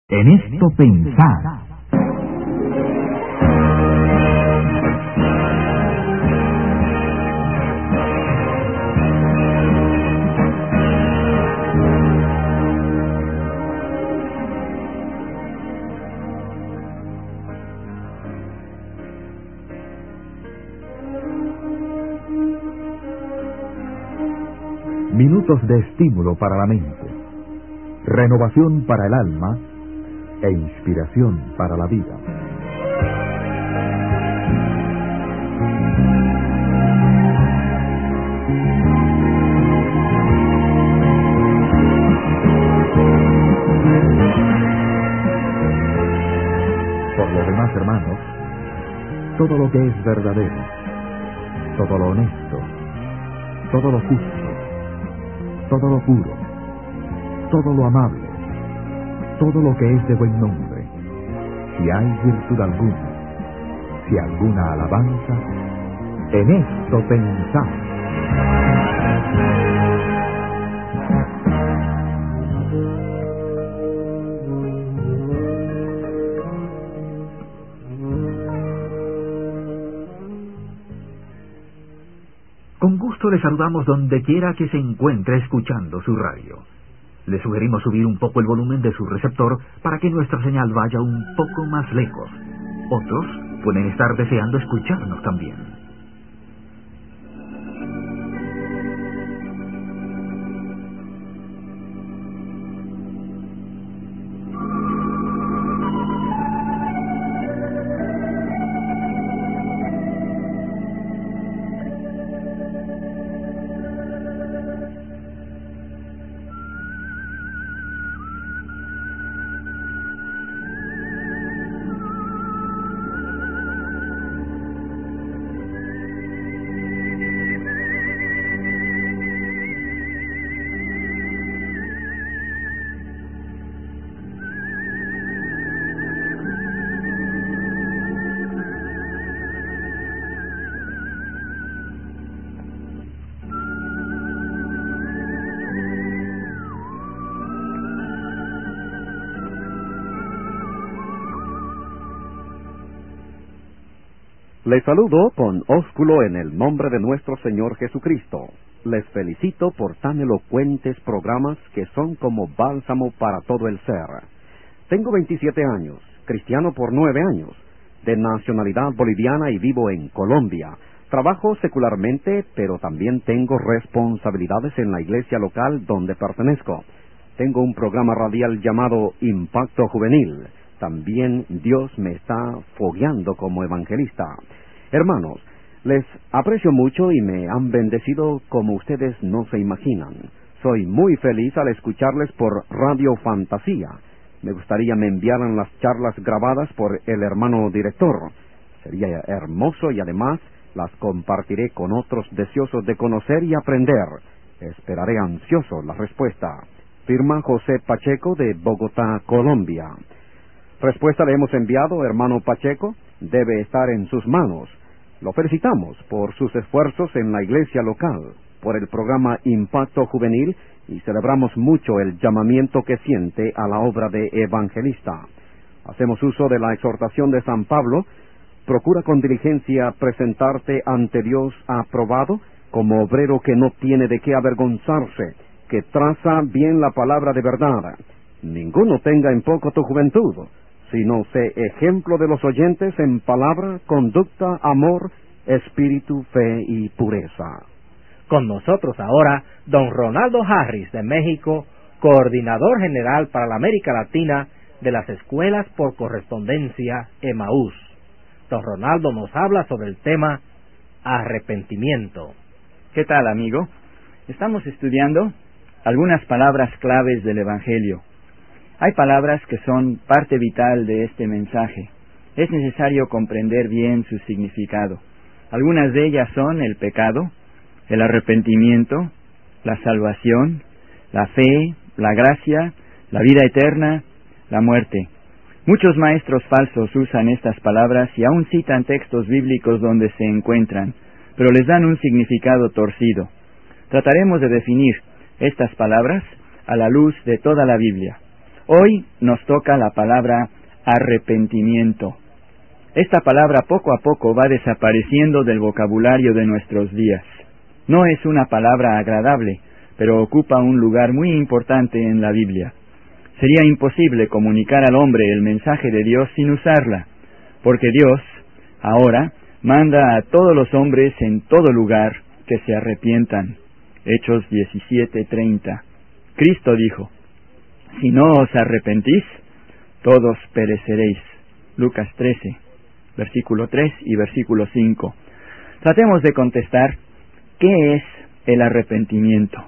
En esto pensar. Minutos de estímulo para la mente, renovación para el alma e inspiración para la vida. Por lo demás, hermanos, todo lo que es verdadero, todo lo honesto, todo lo justo, todo lo puro, todo lo amable, todo lo que es de buen nombre, si hay virtud alguna, si alguna alabanza, en esto pensad. Con gusto le saludamos donde quiera que se encuentre escuchando su radio. Le sugerimos subir un poco el volumen de su receptor para que nuestra señal vaya un poco más lejos. Otros pueden estar deseando escucharnos también. Les saludo con ósculo en el nombre de nuestro Señor Jesucristo. Les felicito por tan elocuentes programas que son como bálsamo para todo el ser. Tengo 27 años, cristiano por 9 años, de nacionalidad boliviana y vivo en Colombia. Trabajo secularmente, pero también tengo responsabilidades en la iglesia local donde pertenezco. Tengo un programa radial llamado Impacto Juvenil. También Dios me está fogueando como evangelista. Hermanos, les aprecio mucho y me han bendecido como ustedes no se imaginan. Soy muy feliz al escucharles por Radio Fantasía. Me gustaría me enviaran las charlas grabadas por el hermano director. Sería hermoso y además las compartiré con otros deseosos de conocer y aprender. Esperaré ansioso la respuesta. Firma José Pacheco de Bogotá, Colombia. Respuesta le hemos enviado, hermano Pacheco, debe estar en sus manos. Lo felicitamos por sus esfuerzos en la iglesia local, por el programa Impacto Juvenil, y celebramos mucho el llamamiento que siente a la obra de evangelista. Hacemos uso de la exhortación de San Pablo: procura con diligencia presentarte ante Dios aprobado, como obrero que no tiene de qué avergonzarse, que traza bien la palabra de verdad. Ninguno tenga en poco tu juventud, sino sé ejemplo de los oyentes en palabra, conducta, amor, espíritu, fe y pureza. Con nosotros ahora, don Ronaldo Harris de México, coordinador general para la América Latina de las Escuelas por Correspondencia Emaús. Don Ronaldo nos habla sobre el tema arrepentimiento. ¿Qué tal, amigo? Estamos estudiando algunas palabras claves del Evangelio. Hay palabras que son parte vital de este mensaje. Es necesario comprender bien su significado. Algunas de ellas son el pecado, el arrepentimiento, la salvación, la fe, la gracia, la vida eterna, la muerte. Muchos maestros falsos usan estas palabras y aún citan textos bíblicos donde se encuentran, pero les dan un significado torcido. Trataremos de definir estas palabras a la luz de toda la Biblia. Hoy nos toca la palabra arrepentimiento. Esta palabra poco a poco va desapareciendo del vocabulario de nuestros días. No es una palabra agradable, pero ocupa un lugar muy importante en la Biblia. Sería imposible comunicar al hombre el mensaje de Dios sin usarla, porque Dios, ahora, manda a todos los hombres en todo lugar que se arrepientan. Hechos 17:30. Cristo dijo: si no os arrepentís, todos pereceréis. Lucas 13, versículo 3 y versículo 5. Tratemos de contestar, ¿qué es el arrepentimiento?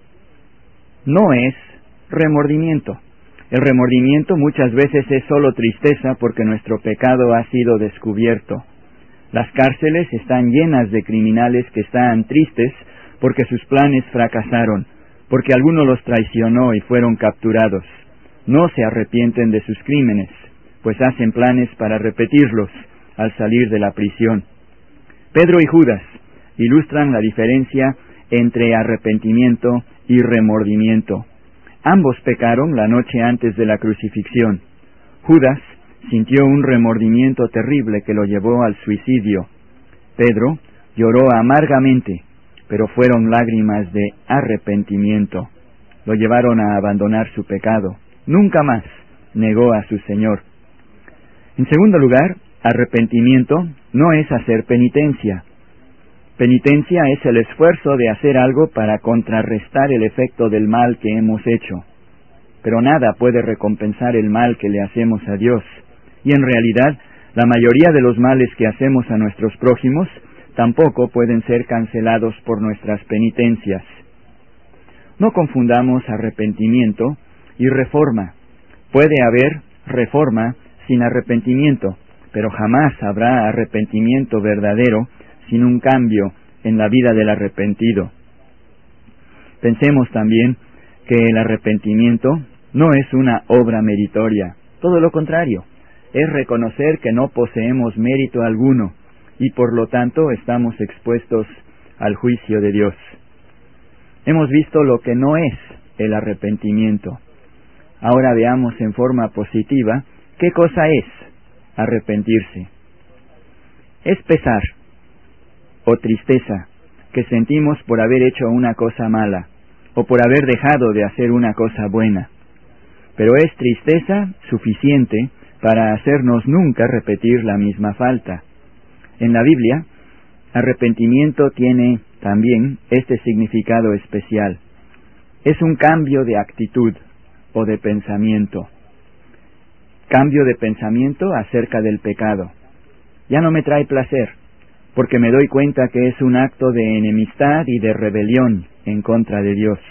No es remordimiento. El remordimiento muchas veces es solo tristeza porque nuestro pecado ha sido descubierto. Las cárceles están llenas de criminales que están tristes porque sus planes fracasaron, porque alguno los traicionó y fueron capturados. No se arrepienten de sus crímenes, pues hacen planes para repetirlos al salir de la prisión. Pedro y Judas ilustran la diferencia entre arrepentimiento y remordimiento. Ambos pecaron la noche antes de la crucifixión. Judas sintió un remordimiento terrible que lo llevó al suicidio. Pedro lloró amargamente, pero fueron lágrimas de arrepentimiento. Lo llevaron a abandonar su pecado. Nunca más negó a su Señor. En segundo lugar, arrepentimiento no es hacer penitencia. Penitencia es el esfuerzo de hacer algo para contrarrestar el efecto del mal que hemos hecho. Pero nada puede recompensar el mal que le hacemos a Dios. Y en realidad, la mayoría de los males que hacemos a nuestros prójimos tampoco pueden ser cancelados por nuestras penitencias. No confundamos arrepentimiento y reforma. Puede haber reforma sin arrepentimiento, pero jamás habrá arrepentimiento verdadero sin un cambio en la vida del arrepentido. Pensemos también que el arrepentimiento no es una obra meritoria, todo lo contrario, es reconocer que no poseemos mérito alguno y por lo tanto estamos expuestos al juicio de Dios. Hemos visto lo que no es el arrepentimiento. Ahora veamos en forma positiva qué cosa es arrepentirse. Es pesar o tristeza que sentimos por haber hecho una cosa mala o por haber dejado de hacer una cosa buena. Pero es tristeza suficiente para hacernos nunca repetir la misma falta. En la Biblia, arrepentimiento tiene también este significado especial. Es un cambio de actitud o de pensamiento. Cambio de pensamiento acerca del pecado. Ya no me trae placer, porque me doy cuenta que es un acto de enemistad y de rebelión en contra de Dios.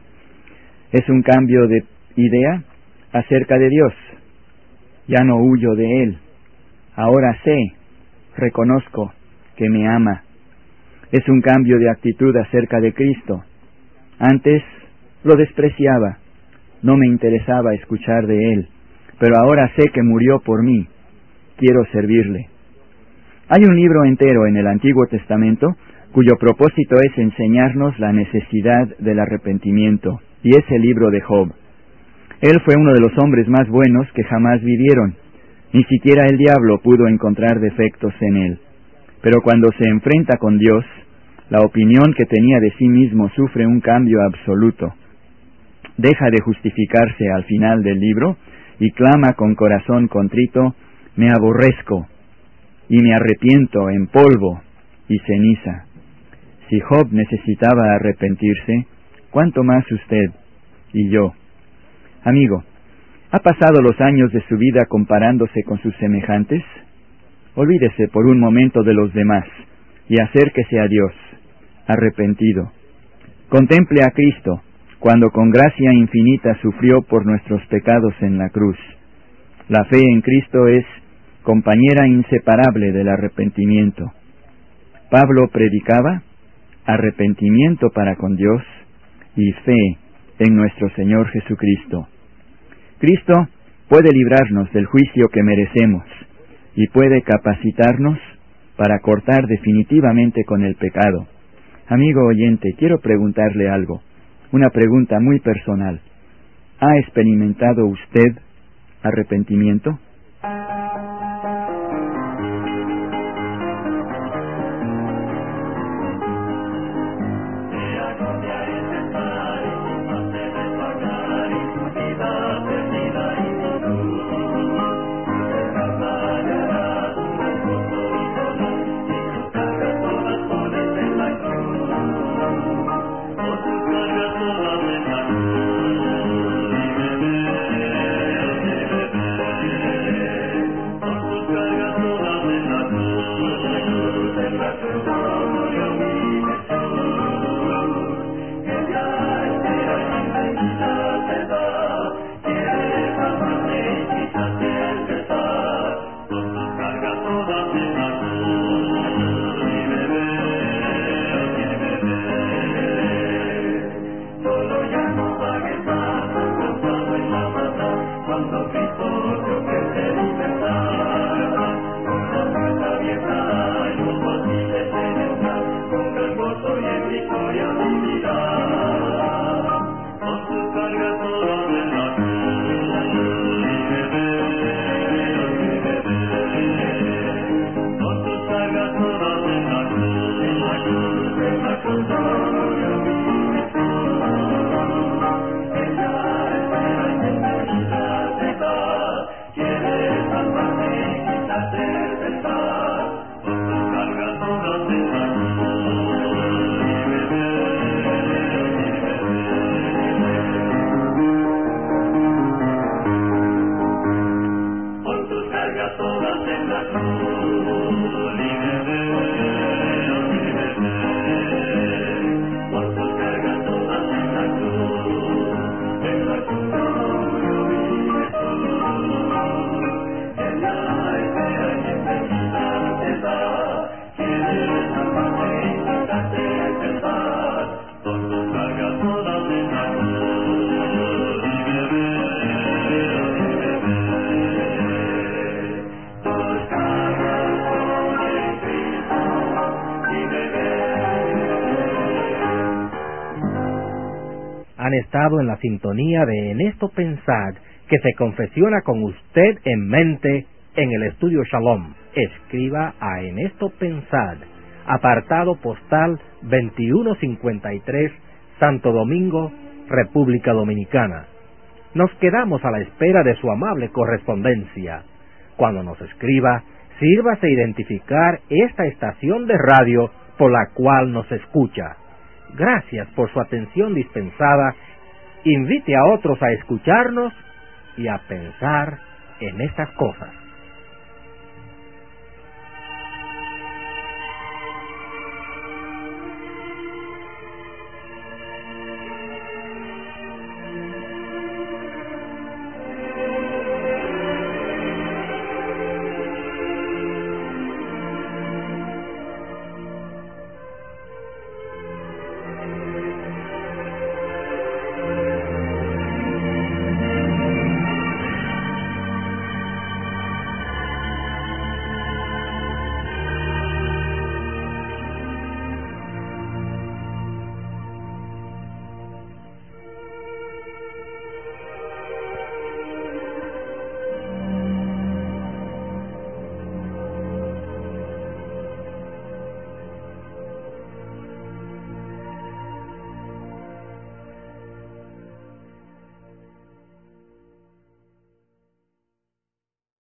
Es un cambio de idea acerca de Dios. Ya no huyo de Él. Ahora sé, reconozco que me ama. Es un cambio de actitud acerca de Cristo. Antes lo despreciaba, no me interesaba escuchar de Él, pero ahora sé que murió por mí. Quiero servirle. Hay un libro entero en el Antiguo Testamento cuyo propósito es enseñarnos la necesidad del arrepentimiento, y es el libro de Job. Él fue uno de los hombres más buenos que jamás vivieron. Ni siquiera el diablo pudo encontrar defectos en él. Pero cuando se enfrenta con Dios, la opinión que tenía de sí mismo sufre un cambio absoluto. Deja de justificarse al final del libro y clama con corazón contrito: me aborrezco y me arrepiento en polvo y ceniza. Si Job necesitaba arrepentirse, ¿cuánto más usted y yo? Amigo, ¿ha pasado los años de su vida comparándose con sus semejantes? Olvídese por un momento de los demás y acérquese a Dios, arrepentido. Contemple a Cristo, cuando con gracia infinita sufrió por nuestros pecados en la cruz. La fe en Cristo es compañera inseparable del arrepentimiento. Pablo predicaba arrepentimiento para con Dios y fe en nuestro Señor Jesucristo. Cristo puede librarnos del juicio que merecemos y puede capacitarnos para cortar definitivamente con el pecado. Amigo oyente, quiero preguntarle algo, una pregunta muy personal. ¿Ha experimentado usted arrepentimiento? Han estado en la sintonía de En esto pensad, que se confesiona con usted en mente en el estudio Shalom. Escriba a En esto pensad, apartado postal 2153, Santo Domingo, República Dominicana. Nos quedamos a la espera de su amable correspondencia. Cuando nos escriba, sírvase identificar esta estación de radio por la cual nos escucha. Gracias por su atención dispensada. Invite a otros a escucharnos y a pensar en estas cosas.